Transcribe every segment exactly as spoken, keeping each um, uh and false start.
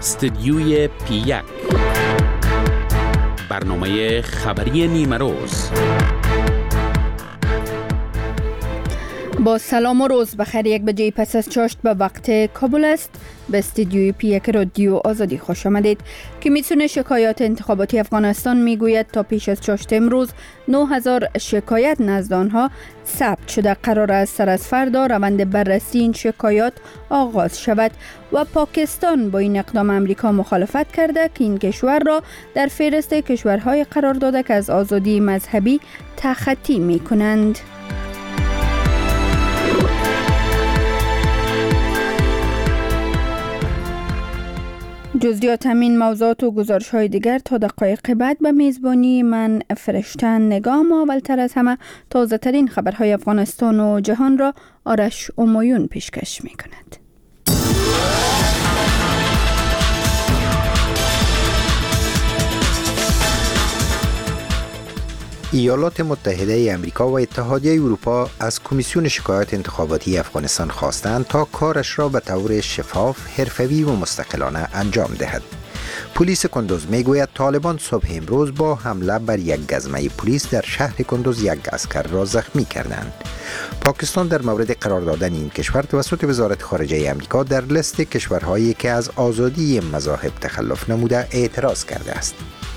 استدیوی پی یک، برنامه خبری نیمه روز. با سلام و روز بخیر. یک بجه پس از چاشت به وقت کابل است. به استدیوی پی یک رادیو آزادی خوش آمدید. کمیسیون شکایات انتخاباتی افغانستان میگوید تا پیش از چاشت امروز نه هزار شکایت نزد آنها ثبت شده. قرار است سر از فردا روند بررسی این شکایات آغاز شود و پاکستان با این اقدام امریکا مخالفت کرده که این کشور را در فهرست کشورهای قرار داده که از آزادی مذهبی تخطی می کنند. جزئیات همین موضوعات و گزارش های دیگر تا دقایق بعد به میزبانی من فرشتن نگام. اولتر از همه تازه ترین خبرهای افغانستان و جهان را آرش امایون پیشکش می کند. ایالات متحده آمریکا و اتحادیه اروپا از کمیسیون شکایات انتخاباتی افغانستان خواستند تا کارش را به طور شفاف، حرفه‌ای و مستقلانه انجام دهد. پلیس کندوز میگوید طالبان صبح امروز با حمله بر یک گزمه پلیس در شهر کندوز یک عسکر را زخمی کردند. پاکستان در مورد قرار دادن این کشور توسط وزارت خارجه آمریکا در لیست کشورهایی که از آزادی مذاهب تخلف نموده اعتراض کرده است.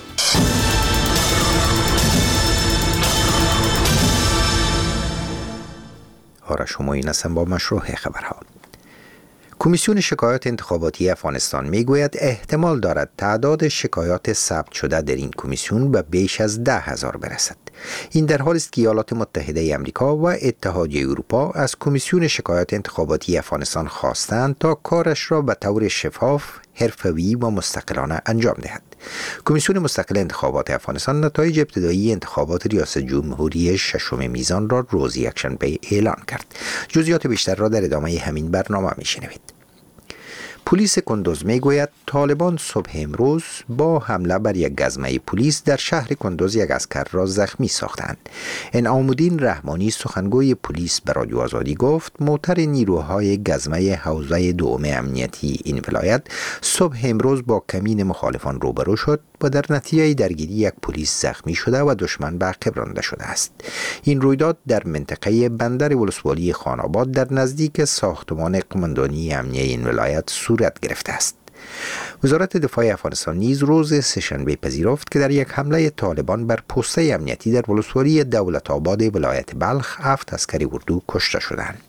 آرش امایون هستم با مشروع خبرها. کمیسیون شکایات انتخاباتی افغانستان میگوید احتمال دارد تعداد شکایات ثبت شده در این کمیسیون به بیش از ده هزار برسد. این در حالی است که ایالات متحده آمریکا و اتحادیه اروپا از کمیسیون شکایات انتخاباتی افغانستان خواستند تا کارش را به طور شفاف، حرفه‌ای و مستقلانه انجام دهد. کمیسیون مستقل انتخابات افغانستان نتایج ابتدایی انتخابات ریاست جمهوری ششم میزان را روز یکشنبه اعلان کرد. جزئیات بیشتر را در ادامه همین برنامه میشنوید. پلیس کندوز میگوید طالبان صبح امروز با حمله بر یک گزمه پلیس در شهر کندوز یک عسکر را زخمی ساختند. انعام‌الدین رحمانی سخنگوی پلیس به رادیو آزادی گفت موتر نیروهای گزمه حوزه دوم امنیتی این ولایت صبح امروز با کمین مخالفان روبرو شد و در نتیجه درگیری یک پلیس زخمی شده و دشمن به عقب رانده شده است. این رویداد در منطقه بندر ولسوالی خان‌آباد در نزدیک ساختمان قماندانی امنیه این ولایت صورت گرفته است. وزارت دفاع افغانستان نیز روز سه‌شنبه پذیرفت که در یک حمله طالبان بر پست امنیتی در ولسوالی دولت آباد ولایت بلخ هفت عسکر اردو کشته شدند.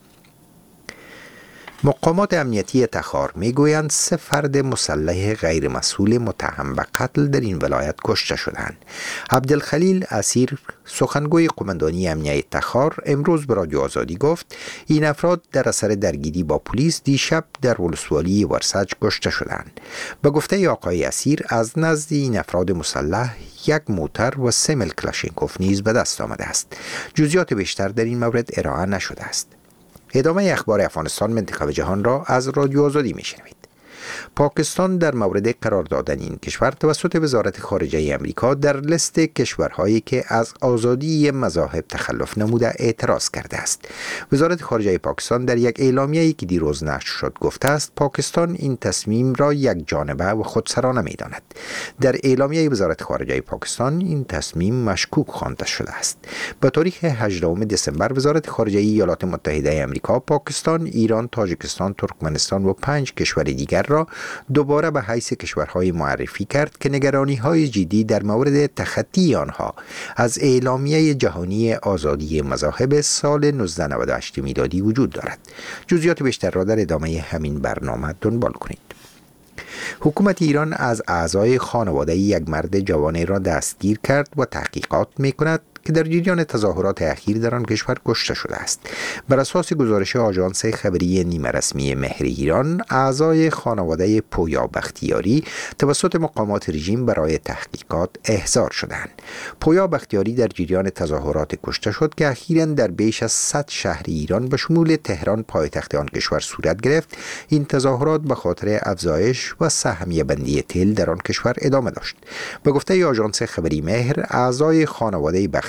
مقامات امنیتی تخار میگویند سه فرد مسلح غیر مسئول متهم به قتل در این ولایت کشته شدند. عبدالخلیل اسیر سخنگوی قماندانی امنیتی تخار امروز به رادیو آزادی گفت این افراد در اثر درگیری با پلیس دیشب در ولسوالی ورسج کشته شدند. به گفته آقای اسیر از نزد این افراد مسلح یک موتر و سه مل کلاشینکوف نیز به دست آمده است. جزئیات بیشتر در این مورد ارائه نشده است. ادامه اخبار افغانستان، منطقه و جهان را از رادیو آزادی میشنوید. پاکستان در مورد قرار دادن این کشور توسط وزارت خارجه آمریکا در لیست کشورهایی که از آزادی مذاهب تخلف نموده اعتراض کرده است. وزارت خارجه پاکستان در یک اعلامیه‌ای که دیروز نشر شد گفته است پاکستان این تصمیم را یک جانبه و خودسرانه می‌داند. در اعلامیه وزارت خارجه پاکستان این تصمیم مشکوک خوانده شده است. به تاریخ هجدهم دسامبر وزارت خارجه ایالات متحده آمریکا پاکستان، ایران، تاجیکستان، ترکمنستان و پنج کشور دیگر را دوباره به حیث کشورهای معرفی کرد که نگرانی‌های جدی در مورد تخطی آنها از اعلامیه جهانی آزادی مذاهب سال نوزده نود و هشت میلادی وجود دارد. جزئیات بیشتر را در ادامه همین برنامه دنبال کنید. حکومت ایران از اعضای خانواده یک مرد جوان را دستگیر کرد و تحقیقات می‌کند که در جریان تظاهرات اخیر در آن کشور کشته شده است. بر اساس گزارش آژانس خبری نیمه رسمی مهر ایران، اعضای خانواده پویا بختیاری توسط مقامات رژیم برای تحقیقات احضار شدند. پویا بختیاری در جریان تظاهرات کشته شد که اخیراً در بیش از صد شهر ایران به شمول تهران پایتخت آن کشور صورت گرفت. این تظاهرات به خاطر افزایش و سهمیه بندی تل در آن کشور ادامه داشت. به گفته آژانس خبری مهر، اعضای خانواده بختیاری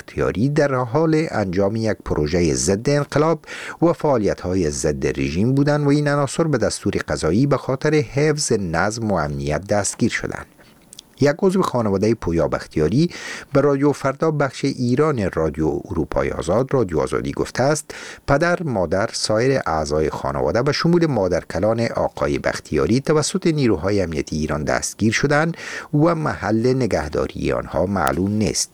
بختیاری در حال انجام یک پروژه ضد انقلاب و فعالیت‌های ضد رژیم بودند و این عناصر به دستور قضایی به خاطر حفظ نظم و امنیت دستگیر شدند. یک عضو خانواده پویا بختیاری به رادیو فردا بخش ایران رادیو اروپای آزاد رادیو آزادی گفته است پدر، مادر، سایر اعضای خانواده به شمول مادرکلان آقای بختیاری توسط نیروهای امنیتی ایران دستگیر شدند و محل نگهداری آنها معلوم نیست.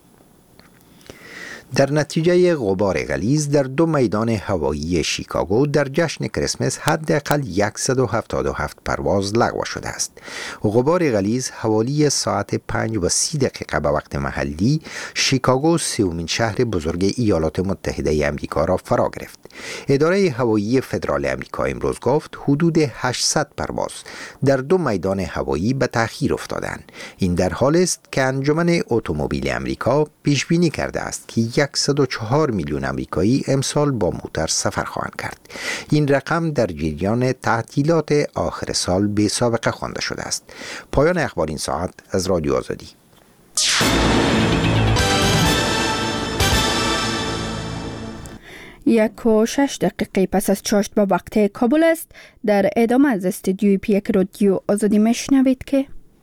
در نتیجه غبار غلیظ در دو میدان هوایی شیکاگو در جشن کریسمس حداقل صد و هفتاد و هفت پرواز لغو شده است. غبار غلیظ حوالی ساعت پنج و سی دقیقه به وقت محلی شیکاگو سومین شهر بزرگ ایالات متحده آمریکا را فرا گرفت. اداره هوایی فدرال آمریکا امروز گفت حدود هشتصد پرواز در دو میدان هوایی به تأخیر افتادند. این در حالی است که انجمن اتومبیل آمریکا پیش بینی کرده است که صد و چهار میلیون آمریکایی امسال با موتر سفر خواهند کرد. این رقم در جریان تعطیلات آخر سال بی سابقه خوانده شده است. پایان اخبار این ساعت از رادیو آزادی. یک و شش دقیقه پس از چاشت به وقت کابل است. در ادامه از استودیوی پیک رادیو آزادی میشنوید که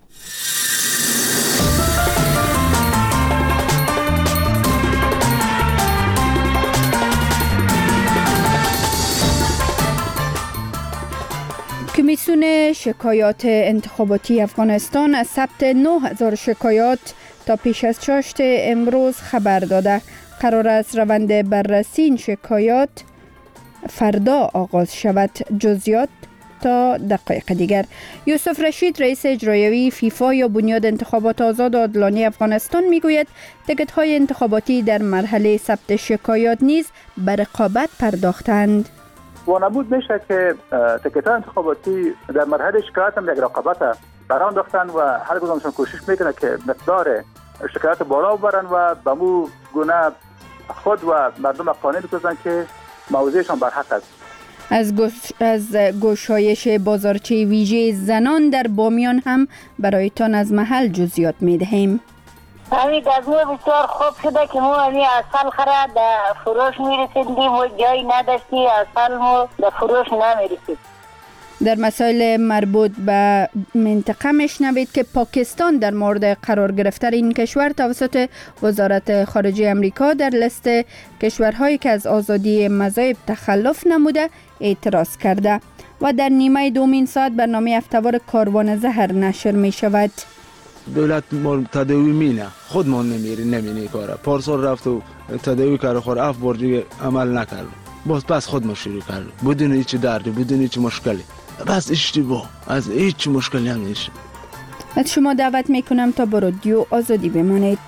کمیسیون شکایات انتخاباتی افغانستان از ثبت نه هزار شکایات تا پیش از چاشت امروز خبر داده. قرار است روند بررسی این شکایات فردا آغاز شود. جزئیات تا دقایق دیگر. یوسف رشید رئیس اجرایی فیفا یا بنیاد انتخابات آزاد و عادلانه افغانستان میگوید تکت های انتخاباتی در مرحله ثبت شکایات نیز به رقابت پرداختند. وانمود میشه که تکت انتخاباتی در مرحله شکایات هم یک رقابت بران داشتن و هر کدومشون کوشش میکنه که مقدار شکایات بالا ببرن و به مو گونه خود و مردم قانع بکنن که موضوعشان برحق است. از گوش از گشایش بازارچه ویژه زنان در بامیان هم برایتان از محل جزئیات میدهیم. همین دزمو بسیار خوب شده که ما همین اصل خرد در فروش میرسیدیم و جایی نداشتی اصل ما در فروش نمیرسید. در مسائل مربوط به منطقه میشنوید که پاکستان در مورد قرار گرفتن این کشور توسط وزارت خارجه امریکا در لیست کشورهایی که از آزادی مذاهب تخلف نموده اعتراض کرده و در نیمه دومین ساعت برنامه هفته‌وار کاروان زهر نشر می شود. دولت ما تداوی مینه خود ما نمیری نمینه کاره پارسال رفت و تداوی کاره خور اف برجی عمل نکرد باز پس خود ما شروع کرد بدون هیچ دردی بدون هیچ مشکلی بس اشتباه از هیچ مشکلی هم نیست. از شما دعوت میکنم تا با رادیو آزادی بمانید.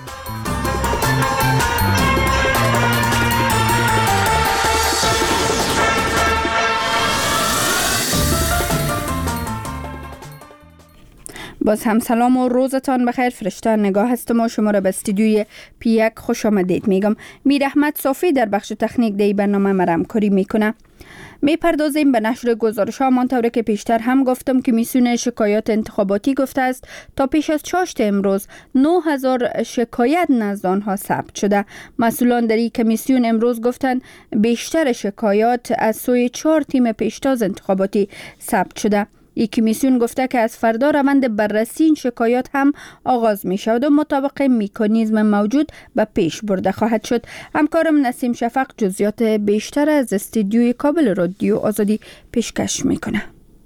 باز هم سلام و روزتان بخیر. فرشته نگاه هستم و شما را به استودیوی پی یک خوش آمدید میگم. میر احمد صافی در بخش تکنیک دی برنامه مرمکاری میکنه. میپردازیم به نشر گزارش ها. همانطور که پیشتر هم گفتم کمیسیون شکایات انتخاباتی گفته است تا پیش از چاشت امروز نه هزار شکایت نزد آنها ثبت شده. مسئولان در این کمیسیون امروز گفتند بیشتر شکایات از سوی چهار تیم پیشتاز انتخاباتی ثبت شده. این کمیسیون گفته که از فردا روند بررسی این شکایات هم آغاز می شود و مطابق مکانیزم موجود به پیش برده خواهد شد. همکارم نسیم شفق جزئیات بیشتر از استودیوی کابل رادیو آزادی پیشکش میکنه.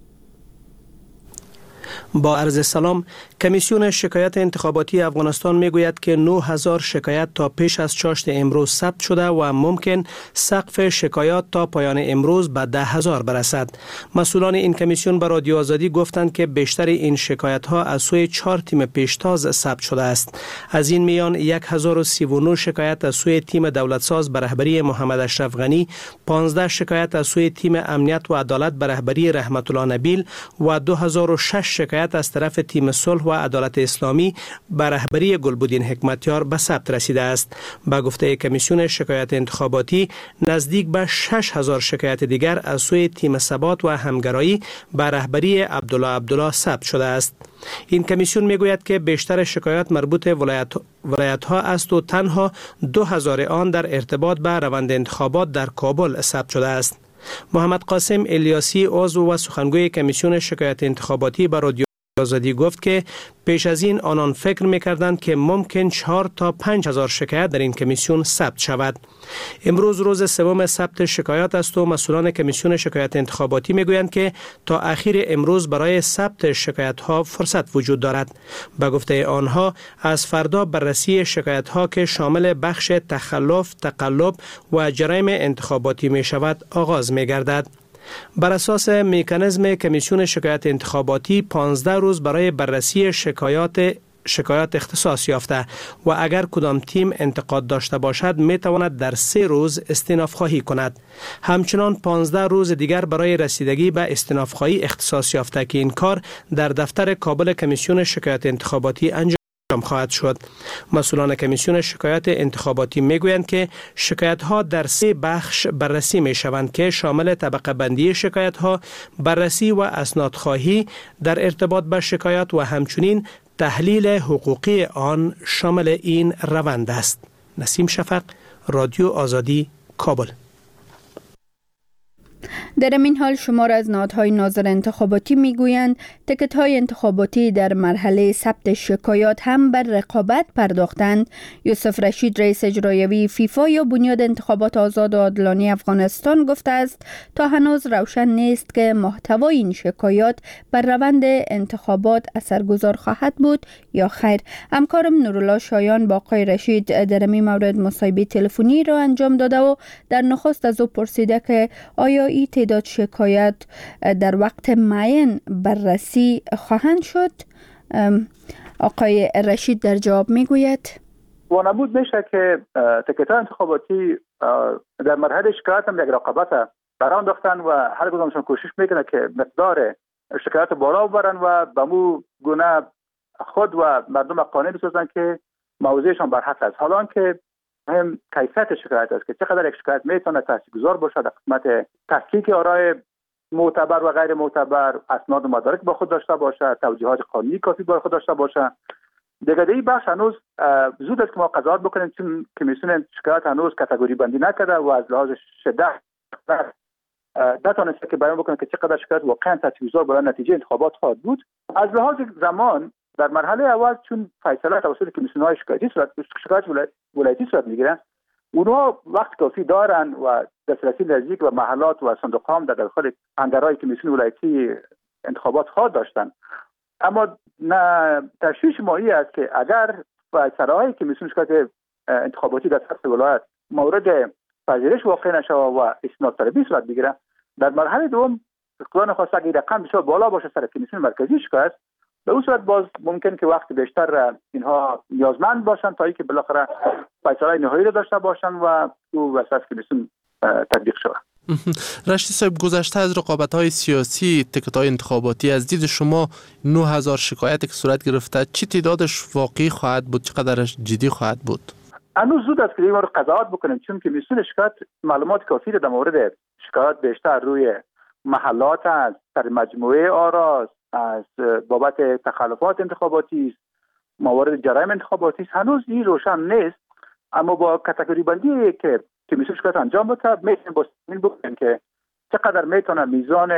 با عرض سلام، کمیسیون شکایات انتخاباتی افغانستان میگوید که نه هزار شکایت تا پیش از چاشت امروز ثبت شده و ممکن سقف شکایات تا پایان امروز به ده هزار برسد. مسئولان این کمیسیون به رادیو آزادی گفتند که بیشتر این شکایت ها از سوی چهار تیم پیشتاز ثبت شده است. از این میان هزار و سی و نه شکایت از سوی تیم دولتساز به رهبری محمد اشرف غنی، پانزده شکایت از سوی تیم امنیت و عدالت به رهبری رحمت الله نبیل و دو هزار و شش شکایت شکایت از طرف تیم صلح و عدالت اسلامی به رهبری گلبدین حکمتیار به ثبت رسیده است. با گفته کمیسیون شکایات انتخاباتی، نزدیک به شش هزار شکایت دیگر از سوی تیم ثبات و همگرایی به رهبری عبدالله عبدالله ثبت شده است. این کمیسیون میگوید که بیشتر شکایات مربوط ولایت ولایت ها است و تنها دو هزار آن در ارتباط به روند انتخابات در کابل ثبت شده است. محمد قاسم الیاسی، عضو و سخنگوی کمیسیون شکایات انتخاباتی، به رادیو آزادی گفت که پیش از این آنان فکر می‌کردند که ممکن چهار تا پنج هزار شکایت در این کمیسیون ثبت شود. امروز روز سوم ثبت شکایات است و مسئولان کمیسیون شکایات انتخاباتی میگویند که تا اخیر امروز برای ثبت شکایت‌ها فرصت وجود دارد. به گفته آنها، از فردا بررسی شکایت‌ها که شامل بخش تخلف، تقلب و جرایم انتخاباتی می‌شود آغاز می‌گردد. بر اساس مکانیزم کمیسیون شکایات انتخاباتی، پانزده روز برای بررسی شکایات شکایات اختصاص یافته و اگر کدام تیم انتقاد داشته باشد می تواند در سه روز استئناف خواهی کند. همچنان پانزده روز دیگر برای رسیدگی به استئناف خواهی اختصاص یافته که این کار در دفتر کابل کمیسیون شکایات انتخاباتی انجام خواهد شد. مسئولان کمیسیون شکایات انتخاباتی میگویند که شکایت ها در سه بخش بررسی می شوند که شامل طبقه بندی شکایت ها، بررسی و اسنادخواهی در ارتباط با شکایات و همچنین تحلیل حقوقی آن شامل این روند است. نسیم شفق، رادیو آزادی، کابل. در این حال شمار از نهادهای ناظر انتخاباتی میگویند تکت‌های انتخاباتی در مرحله ثبت شکایات هم بر رقابت پرداختند. یوسف رشید، رئیس اجرایی فیفا یا بنیاد انتخابات آزاد و عادلانه افغانستان، گفته است تا هنوز روشن نیست که محتوای این شکایات بر روند انتخابات اثرگذار خواهد بود یا خیر. همکارم نورالله شایان با آقای رشید در این مورد مصاحبه تلفنی را انجام داده و در نخست از او پرسیده که آیا این تعداد شکایت در وقت معین بررسی خواهند شد. آقای رشید در جواب میگوید وانمود میشه که تکت‌های انتخاباتی در مرحله شکایت هم یک رقابت بران داشتن و هر کدومشون کوشش میکنه که مقدار شکایت بالا ببرن و به مو گونه خود و مردم قانع بسازن که موضوعشان بر حق است. حالا که مهم کیفیت شکایت است که چقدر یک شکایت میتونه تاثیرگذار باشه در قسمت تحقیق آرای معتبر و غیر معتبر، اسناد و مدارک با خود داشته باشه، توجیهات قانونی کافی با خود داشته باشه. دیگه این بخش هنوز زود است که ما قضاوت بکنیم چون کمیسیون شکایت هنوز کاتگوری بندی نکرده و از لحاظ شدت نتونسته که بیان بکنه که چقدر شکایت واقعا تاثیرگذار برای نتیجه انتخابات خواهد بود. از لحاظ زمان در مرحله اول چون فیصله توسط کمیسیون‌های شکایتی صورت شکایت ولایتی صورت میگیرن، اونها وقت کافی دارن و دسترسی نزدیک و محلات و صندوق‌ها در داخل هنگرهای کمیسیون ولایتی انتخابات خواهد داشتن. اما تشویش ما این است که اگر فیصله‌های کمیسیون شکایت انتخاباتی در سطح ولایت مورد پذیرش واقع نشه و اسناد طلبی صورت بگیره، در مرحله دوم قانون خاص اگه رقم بسیار بالا باشه سر کمیسیون مرکزی شکایت، به اون صورت باز ممکن که وقت بیشتر اینها نیازمند باشن تا اینکه بالاخره فیصله نهایی رو داشته باشن و تو وسط کمیسیون تطبیق شود. رشید صاحب، گذشته از رقابت‌های سیاسی تکت‌های انتخاباتی از دید شما نه هزار شکایتی که صورت گرفته چی تعدادش واقعی خواهد بود، چقدرش جدی خواهد بود؟ هنوز زود است که این رو قضاوت بکنیم چون کمیسیون شکایت معلومات کافی در مورد شکایات بیشتر روی محلات است، در مجموعه آراست، از بابت تخلفات انتخاباتی است، موارد جرایم انتخاباتی است. هنوز این روشن نیست، اما با کاتگوری بندی که کمیسیون شکایت انجام بده میتونیم با این بکنیم که چقدر میتونه میزان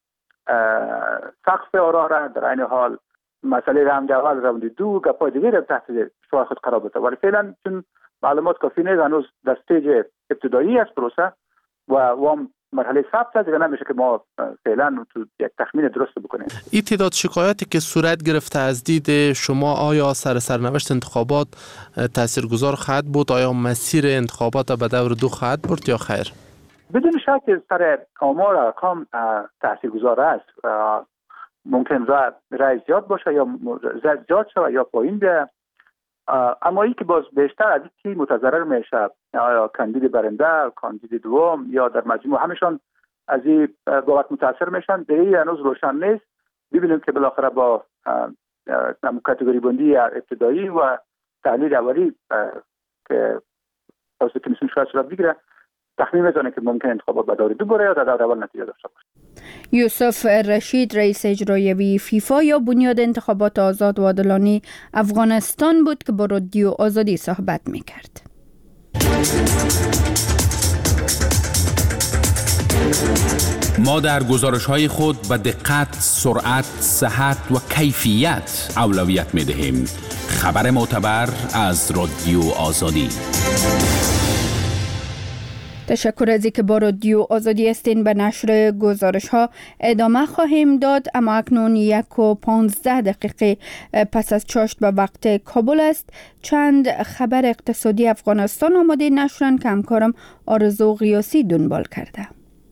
سقف آرا را در این حال مسئله راند اول راند دو گپای دیگه را تحت شعار خود قرار بده. ولی فعلا چون معلومات کافی نیست، هنوز در استیج ابتدایی است پروسه و وام مرحله ثبت است، دیگه نمیشه که ما فعلا تو یک تخمین درست بکنیم. این تعداد شکایاتی که صورت گرفته از دید شما آیا سر سرنوشت انتخابات تاثیرگذار خواهد بود؟ آیا مسیر انتخابات به دور دو خواهد برد یا خیر؟ بدون شک سر آمار ارقام تاثیرگذار است. ممکن رای زیاد باشه یا زیاد شود یا پایین بیاد، اما این که باز بیشتر از این کی متضرر میشه، یا کاندید برنده، کاندید دوم یا در مجموع همشان از این بابت متاثر میشن، دیگه هنوز روشن نیست. ببینیم که بالاخره با کاتگوری بندی ابتدایی و تحلیل اولی که توسط کمیسیون شاید صورت بگیره تخمین میزنه که ممکن انتخابات به دور دو بره یا در دور اول نتیجه داشته باشه. یوسف رشید رئیس اجرایی فیفا یا بنیاد انتخابات آزاد و عادلانه افغانستان بود که با رادیو آزادی صحبت میکرد. ما در گزارش‌های خود به دقت، سرعت، صحت و کیفیت اولویت می‌دهیم. خبر معتبر از رادیو آزادی. تشکر از اینکه با رادیو آزادی هستین. به نشر گزارش ها ادامه خواهیم داد، اما اکنون یک و پانزده دقیقه پس از چاشت به وقت کابل است. چند خبر اقتصادی افغانستان آماده نشرن که همکارم آرزو غیاسی دنبال کرده.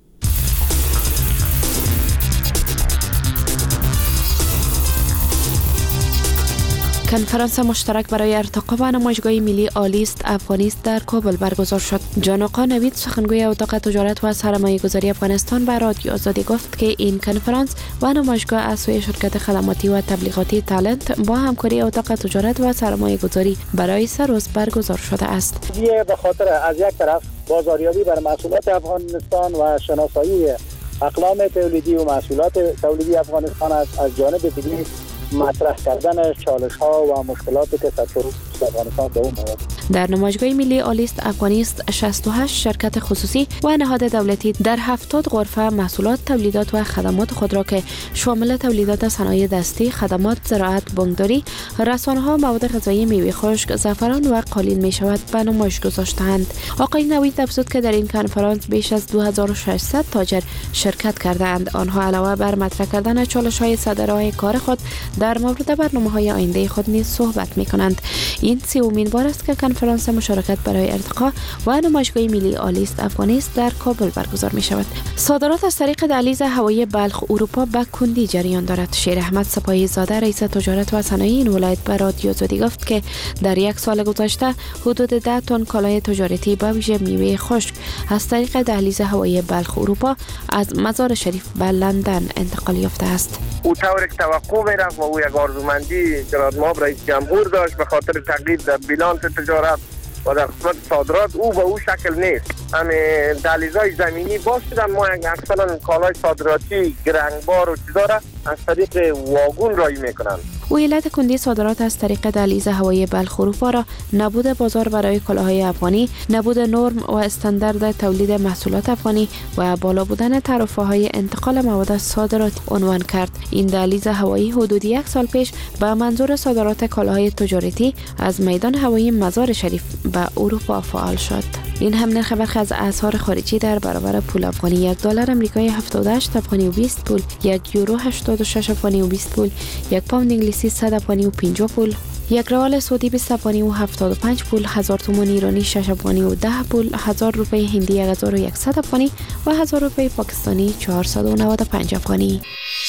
کنفرانس مشترک برای ارتقا و نمایشگاه ملی عالی است افغانیست در کابل برگزار شد. جان آقا نوید سخنگوی اتاق تجارت و سرمایه گذاری افغانستان به رادیو آزادی گفت که این کنفرانس و نمایشگاه از سوی شرکت خدماتی و تبلیغاتی تالنت با همکاری اتاق تجارت و سرمایه گذاری برای سه روز برگزار شده است. به خاطر از یک طرف بازاریابی بر محصولات افغانستان و شناسایی اقلام تولیدی و محصولات تولیدی افغانستان است، از جانب دیگری مطرح کردن چالش ها و مشکلاتی که سرشور افغانستان به اون مواد. در نمایشگاه ملی آلیست افغانیست شصت و هشت شرکت خصوصی و نهاد دولتی در هفتاد غرفه محصولات، تولیدات و خدمات خود را که شامل تولیدات صنایع دستی، خدمات، زراعت، بانکداری، رسانه ها، مواد غذایی، میوه خشک، زعفران و قالین می شود به نمایش گذاشتند. آقای نوید افزود که در این کنفرانس بیش از دو هزار و ششصد تاجر شرکت کردند. آنها علاوه بر مطرح کردن چالش های صدرهای کار خود در مورد برنامه‌های آینده خود نیز صحبت می‌کنند. این سومین بار است که کنفرانس مشارکت برای ارتقا و نمایشگاه ملی آلیست افغانیست در کابل برگزار می‌شود. صادرات از طریق دهلیز هوایی بلخ اروپا به کندی جریان دارد. شیر احمد سپاهی زاده رئیس تجارت و صنایع این ولایت به رادیو آزادی گفت که در یک سال گذشته حدود ده تن کالای تجارتی به ویژه میوه خشک از طریق دهلیز هوایی بلخ اروپا از مزار شریف به لندن انتقال یافته است. او طوری که توقع می‌رفت و او یک آرزومندی جناب نایب رئیس جمهور داشت به خاطر تغییر در بیلانس تجارت و در قسمت صادرات، او به او شکل نیست. همه دهلیزهای زمینی باز شدن. ما اکثرا کالای صادراتی گرانبار و چیزا را از طریق واگون رایی میکنند. او علت کندی صادرات از طریق دهلیز هوایی بلخ اروپا را نبود بازار برای کالاهای افغانی، نبود نرم و استاندارد تولید محصولات افغانی و بالا بودن تعرفه‌های انتقال مواد صادراتی عنوان کرد. این دهلیز هوایی حدود یک سال پیش به منظور صادرات کالاهای تجارتی از میدان هوایی مزار شریف به اروپا فعال شد. این هم نرخ برخی از اسعار خارجی در برابر پول افغانی: یک دلار آمریکایی هفتاد و هشت افغانی و بیست پول، یک یورو هشتاد و شش افغانی و بیست پول، یک پوند انگلیسی صد افغانی و پنجاه پول، یک ریال سعودی بیست افغانی و هفتاد و پنج پول، هزار تومان ایرانی شش افغانی و ده پول، هزار روپیه هندی یک هزار و صد افغانی و هزار روپیه پاکستانی چهارصد و نود و پنج افغانی.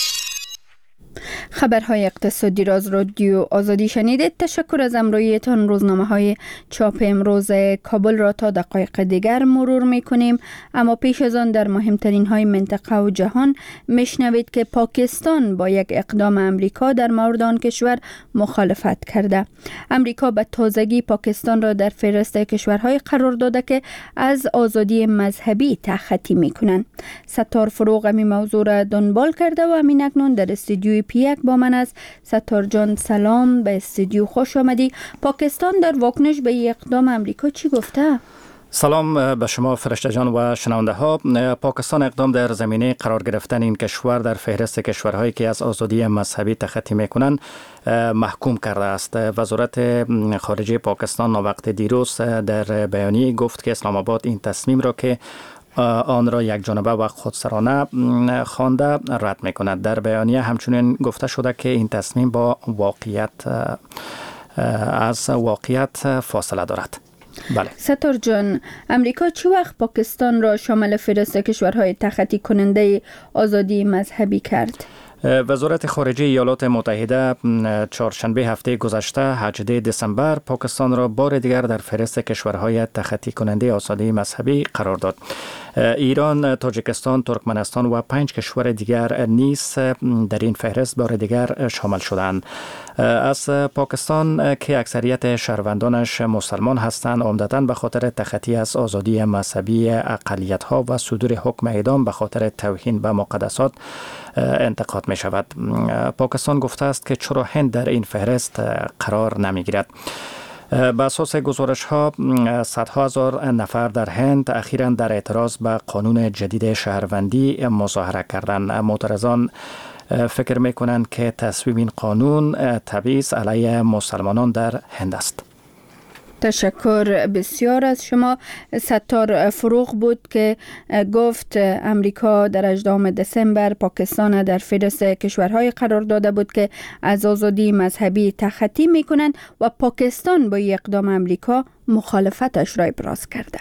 خبرهای اقتصادی را از رادیو آزادی شنیدید. تشکر از همراهیتان. روزنامه های چاپ امروز کابل را تا دقایق دیگر مرور می کنیم، اما پیش از آن در مهمترین های منطقه و جهان میشنوید که پاکستان با یک اقدام امریکا در مورد آن کشور مخالفت کرده. امریکا به تازگی پاکستان را در فهرست کشورهای قرار داده که از آزادی مذهبی تخطی می کنند. ستار فروغ می موضوع را دنبال کرده و همین اکنون در استودیوی پی یک با من است. ستار جان سلام، به استودیو خوش آمدی. پاکستان در واکنش به اقدام امریکا چی گفته؟ سلام به شما فرشته جان و شنونده ها. پاکستان اقدام در زمینه قرار گرفتن این کشور در فهرست کشورهایی که از آزادی مذهبی تخطی میکنند محکوم کرده است. وزارت خارجه پاکستان وقت دیروز در بیانیه گفت که اسلام آباد این تصمیم را که آن را یک جانبه و خودسرانه خوانده رد میکند. در بیانیه همچنین گفته شده که این تصمیم با واقعیت از واقعیت فاصله دارد. بله. ستار جان، امریکا چه وقت پاکستان را شامل فهرست کشورهای تخطی کننده آزادی مذهبی کرد؟ وزارت خارجه ایالات متحده چهارشنبه هفته گذشته هجدهم دسامبر پاکستان را بار دیگر در فهرست کشورهای تخطی کننده آزادی مذهبی قرار داد. ایران، تاجیکستان، ترکمنستان و پنج کشور دیگر نیز در این فهرست بار دیگر شامل شدند. از پاکستان که اکثریت شهروندانش مسلمان هستند، عمدتاً به خاطر تخطی از آزادی مذهبی اقلیت‌ها و صدور حکم اعدام به خاطر توهین به مقدسات انتقاد می شود. پاکستان گفته است که چرا هند در این فهرست قرار نمی گیرد. به اساس گزارش ها صدها هزار نفر در هند اخیراً در اعتراض به قانون جدید شهروندی مظاهره کردند. معترضان فکر می کنند که تصویب این قانون تبعیض علیه مسلمانان در هند است. تشکر بسیار از شما. ستار فروغ بود که گفت امریکا در هجدهم دسامبر پاکستان در فهرست کشورهای قرار داده بود که از آزادی مذهبی تخطی می کنند و پاکستان با اقدام امریکا مخالفتش را ابراز کرده.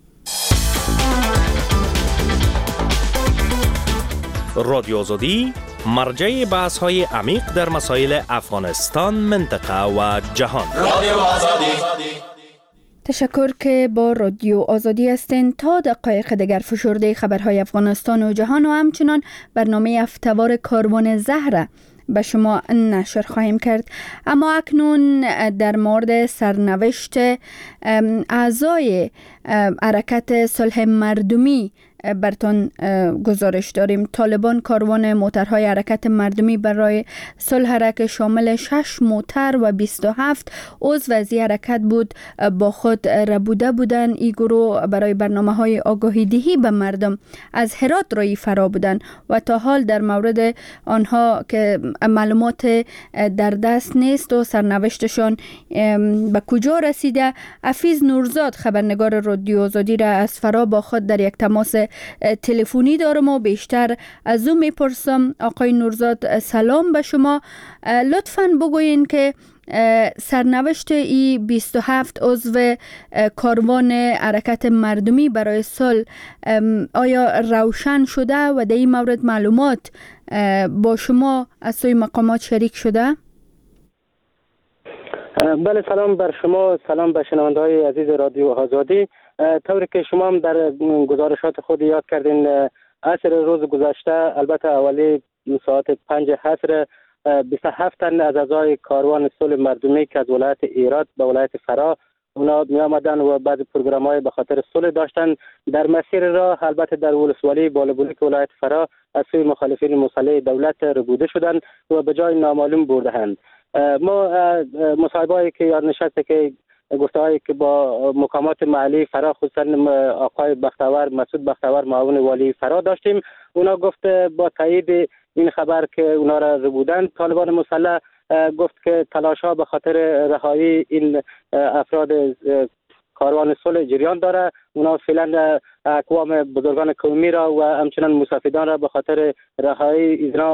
رادیو آزادی مرجع بحث های عمیق در مسائل افغانستان، منطقه و جهان. رادیو آزادی. تشکر که با رادیو آزادی هستین. تا دقایق دیگر فشرده خبرهای افغانستان و جهان و همچنان برنامه هفته‌وار کاروان زهره به شما نشر خواهیم کرد. اما اکنون در مورد سرنوشت اعضای حرکت صلح مردمی برتون گزارش داریم. طالبان کاروان موترهای حرکت مردمی برای صلح را که شامل شش موتر و بیست و هفت عضو از این حرکت بود با خود ربوده بودند. این گروه برای برنامه های آگاهی دهی به مردم از هرات رای فرا بودند و تا حال در مورد آنها که معلومات در دست نیست و سرنوشتشان به کجا رسیده. حفیظ نورزاد خبرنگار رادیو آزادی را از فرا با خود در یک تماس تلفنی دارم و بیشتر از او میپرسم. آقای نورزاد سلام به شما. لطفاً بگوین که سرنوشت ای بیست و هفت عضو کاروان حرکت مردمی برای صلح آیا روشن شده و در این مورد معلومات با شما از سوی مقامات شریک شده؟ بله، سلام بر شما، سلام به شنونده‌های عزیز رادیو آزادی. طوری که شما هم در گزارشات خود یاد کردین، عصر روز گذشته البته اولی ساعت پنج عصر بیست و هفت تن از اعضای کاروان صلح مردمی که از ولایت هرات به ولایت فرا اونا می آمدن و بعض پروگرام های به خاطر صلح داشتن در مسیر راه البته در ولسوالی بالابلوک ولایت فرا از سوی مخالفین مسلح دولت ربوده شدن و به جای نامعلوم بردهند. ما مصاحبه‌ای که یاد نشسته که گفته‌هایی که با مقامات محلی فرا خصوصا آقای بختیار مسعود بختیار معاون والی فرا داشتیم. اونا گفت با تایید این خبر که اونا را ربودن طالبان مسلح، گفت که تلاش‌ها به خاطر رهایی این افراد کاروان صلح جریان داره. اونا فعلا اقوام بزرگان قومی را و همچنان مستفیدان را به خاطر رهایی اینا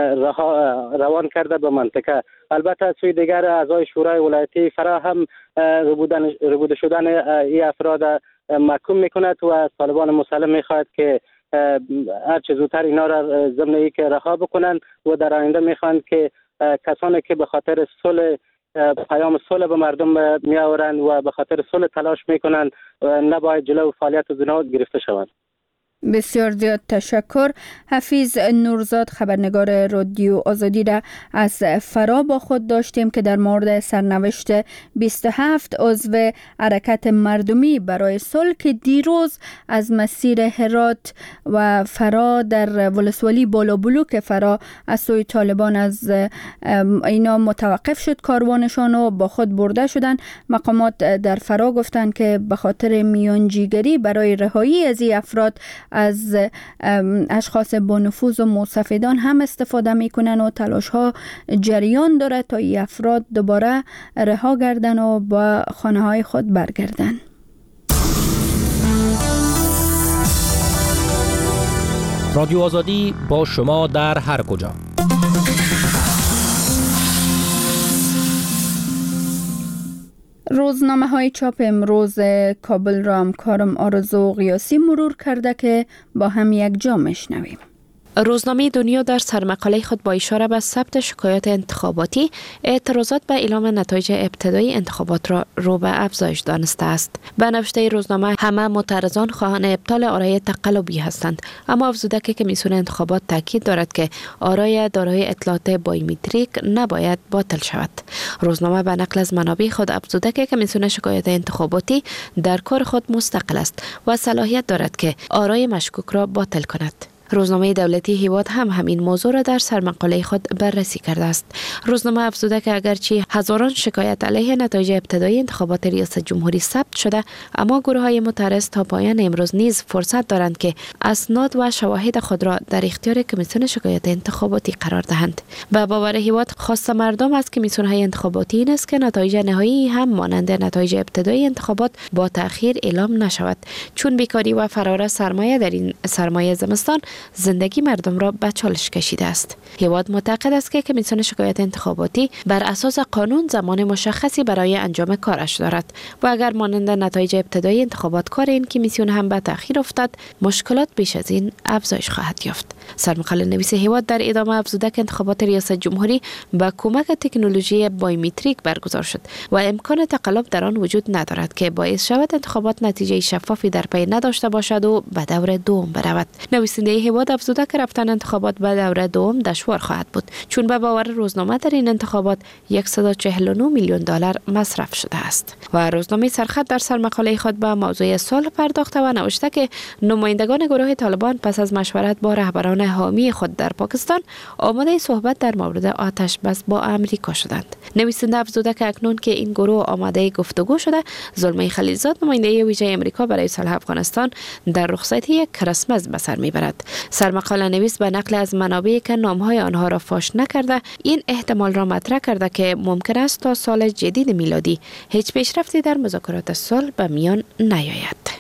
روان کرده به منطقه. البته از سوی دیگر اعضای شورای ولایتی فرا هم ربودن ربوده شدن این افراد محکوم میکند و از طالبان مسلح میخواهد که هر چه زودتر اینا را ضمن ای که رها بکنند و در آینده میخواهند که کسانی که به خاطر صلح پیام صلح به مردم می آورند و به خاطر صلح تلاش میکنند نباید جلو فعالیت زنا گرفته شوند. بسیار زیاد تشکر. حفیظ نورزاد خبرنگار رادیو آزادی را از فرا با خود داشتیم که در مورد سرنوشت بیست و هفت عضو حرکت مردمی برای صلح که دیروز از مسیر هرات و فرا در ولسوالی بالابلوک فرا از سوی طالبان از اینا متوقف شد کاروانشان و با خود برده شدن. مقامات در فرا گفتند که به خاطر میانجیگری برای رهایی از این افراد از اشخاص با نفوذ و مستفیدان هم استفاده میکنن و تلاش ها جریان داره تا این افراد دوباره رها گردن و با خانه های خود برگردن. رادیو آزادی با شما در هر کجا. روزنامه های چاپ امروز کابل را همکارم آرزو قیاسی مرور کرده که با هم یک جا میشنویم. روزنامه دنیا در سرمقاله خود با اشاره به ثبت شکایات انتخاباتی اعتراضات به اعلام نتایج ابتدایی انتخابات را رو به افزایش دانسته است. به نوشته روزنامه همه معترضان خواهان ابطال آرای تقلبی هستند، اما افزوده که کمیسیون انتخابات تاکید دارد که آرای دارای اطلاعات بایومتریک نباید باطل شود. روزنامه به نقل از منابع خود افزوده که کمیسیون شکایات انتخاباتی در کار خود مستقل است و صلاحیت دارد که آرای مشکوک را باطل کند. روزنامه دولتی هیواد هم همین موضوع را در سرمقاله خود بررسی کرده است. روزنامه افزوده که اگرچه هزاران شکایت علیه نتایج ابتدایی انتخابات ریاست جمهوری ثبت شده، اما گروه‌های معترض تا پایان امروز نیز فرصت دارند که اسناد و شواهد خود را در اختیار کمیسیون شکایات انتخاباتی قرار دهند. به باور هیواد خواست مردم از کمیسیون‌های انتخاباتی این است که نتایج نهایی هم مانند نتایج ابتدایی انتخابات با تأخیر اعلام نشود، چون بیکاری و فرار سرمایه در این سرمایه زمستان زندگی مردم را به چالش کشیده است. هیواد معتقد است که کمیسیون شکایات انتخاباتی بر اساس قانون زمان مشخصی برای انجام کارش دارد و اگر مانند نتایج ابتدایی انتخابات کار این کمیسیون هم به تأخیر افتاد، مشکلات بیش از این افزایش خواهد یافت. سرمقاله نویس هیواد در ادامه افزوده که انتخابات ریاست جمهوری با کمک تکنولوژی بایومتریک برگزار شد و امکان تقلب در آن وجود ندارد که باعث شود انتخابات نتیجه شفافی در پی نداشته باشد و به دور دوم برود. نویسنده هیواد افزوده که رفتن انتخابات به دور دوم دشوار خواهد بود، چون به باور روزنامه در این انتخابات صد و چهل و نه میلیون دلار مصرف شده است. و روزنامه سرخط در سرمقاله خود به موضوع صلح پرداخته و نوشته که نمایندگان گروه طالبان پس از مشورت با رهبران حامی خود در پاکستان آماده صحبت در مورد آتش بس با امریکا شدند. نویسنده افزوده که اکنون که این گروه آماده گفتگو شده، زلمه خلیلزاد نماینده ویژه امریکا برای صلح افغانستان در رخصتی کریسمس به سر میبرد. سرمقاله نویس به نقل از منابعی که نامهای آنها را فاش نکرده این احتمال را مطرح کرده که ممکن است تا سال جدید میلادی هیچ پیشرفتی در مذاکرات صلح به میان نیاید.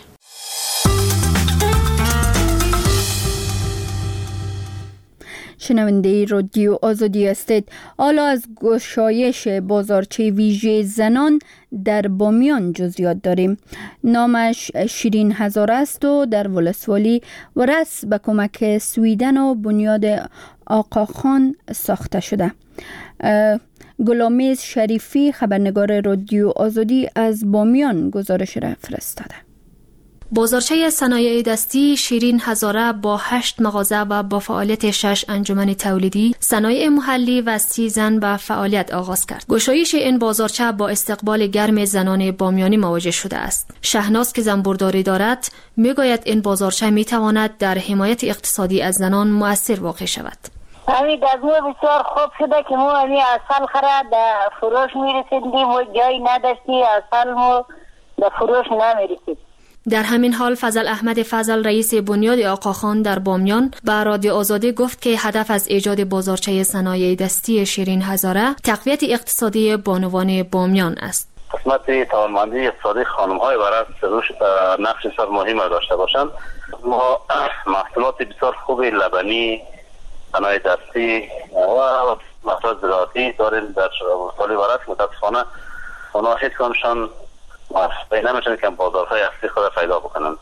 شنونده رادیو آزادی هستید. حالا از گشایش بازارچه ویژه زنان در بامیان جزئیات داریم. نامش شیرین هزاره است و در ولسوالی ورس به کمک سویدن و بنیاد آقاخان ساخته شده. گلامیز شریفی خبرنگار رادیو آزادی از بامیان گزارش را فرستاده. بازارچه صنایع دستی شیرین هزاره با هشت مغازه و با فعالیت شش انجمن تولیدی صنایع محلی و سی زن به فعالیت آغاز کرد. گشایش این بازارچه با استقبال گرم زنان بامیانی مواجه شده است. شهناز که زنبورداری دارد میگوید این بازارچه میتواند در حمایت اقتصادی از زنان مؤثر واقع شود. همین دزمو بسیار خوب شده که ما همین اصل خرد در فروش میرسیدیم و جایی نداشتی اصل ما در فروش نمیرسید. در همین حال فضل احمد فضل رئیس بنیاد آقاخان در بامیان به رادیو آزادی گفت که هدف از ایجاد بازارچه صنایع دستی شیرین هزاره تقویت اقتصادی بانوان بامیان است. قسمت توانمندی اقتصادی خانم‌های برای روش نقش بسیار مهم داشته باشند. ما محصولات بسیار خوب لبنی، صنایع دستی و محصولات زراعتی داریم در سالی برای متاسفانه اونا هیچ کنشان پیدا نمیشن که بازارهای اصلی خود پیدا بکنن.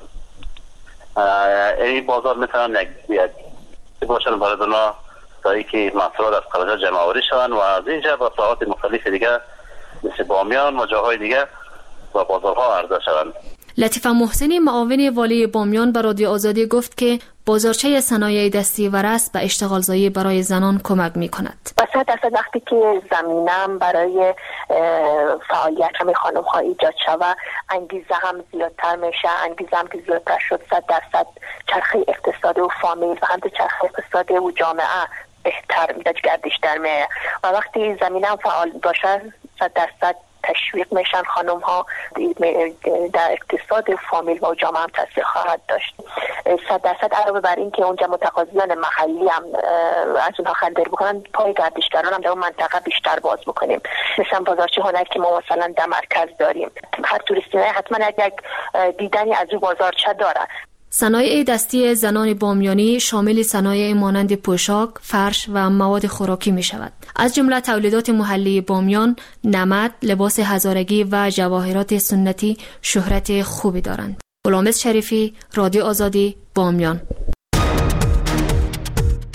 این بازار میتونن یک باشن برای اونا تا که محصولات از خارج جمع آوری شوند و از اینجا با ساعات مختلف دیگه مثل بامیان و جاهای دیگه با بازارها عرضه شوند. لطیفه محسنی معاون والی بامیان به رادیو آزادی گفت که بازارچه صنایع دستی ورس به اشتغالزایی برای زنان کمک می کند. صد درصد وقتی که زمینم برای فعالیت همه خانم ها ایجاد شود انگیزه هم زیادتر میشه. انگیزه هم که زیادتر شد صد درصد چرخه اقتصادی و فامیل و هم چرخه اقتصادی و جامعه بهتر میاد گردش در میاد و وقتی زمینم فعال باشه صد درصد تشویق میشن خانم ها در اقتصاد فامیل و جامعه هم تاثیر خواهد داشت. صد درصد علاوه بر این که اونجا متقاضیان محلی هم از اونها خریداری بکنن پای گردشگران هم در اون منطقه بیشتر باز بکنیم. مثلا بازارچه هنر که ما مثلا در مرکز داریم هر توریستی حتما یک دیدنی از اون بازارچه داره. صنایع دستی زنان بامیانی شامل صنایع مانند پوشاک، فرش و مواد خوراکی می شود. از جمله تولیدات محلی بامیان، نمد، لباس هزارگی و جواهرات سنتی شهرت خوبی دارند. غلامز شریفی، رادیو آزادی، بامیان.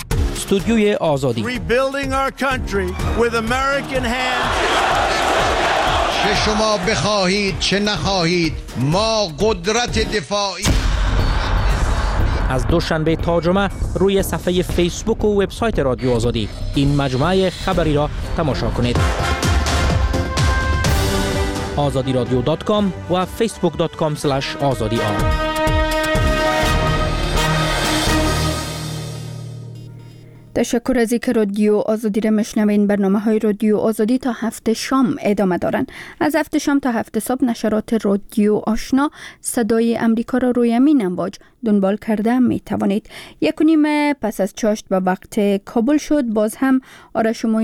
استودیوی آزادی. Rebuilding our country with American hands. چه شما بخواهید چه نخواهید ما قدرت دفاعی. از دوشنبه تا جمعه روی صفحه فیسبوک و وبسایت رادیو آزادی این مجموعه خبری را تماشا کنید. آزادی رادیو دات کام و فیسبوک دات کام اسلش آزادی آر. تشکر از اینکه رادیو آزادی را میشنوین. برنامه های رادیو آزادی تا هفته شام ادامه دارن. از هفته شام تا هفته صبح نشرات رادیو آشنا صدای امریکا را روی امین امواج دنبال کرده می توانید. یک و نیم پس از چاشت به وقت کابل شد. باز هم آرش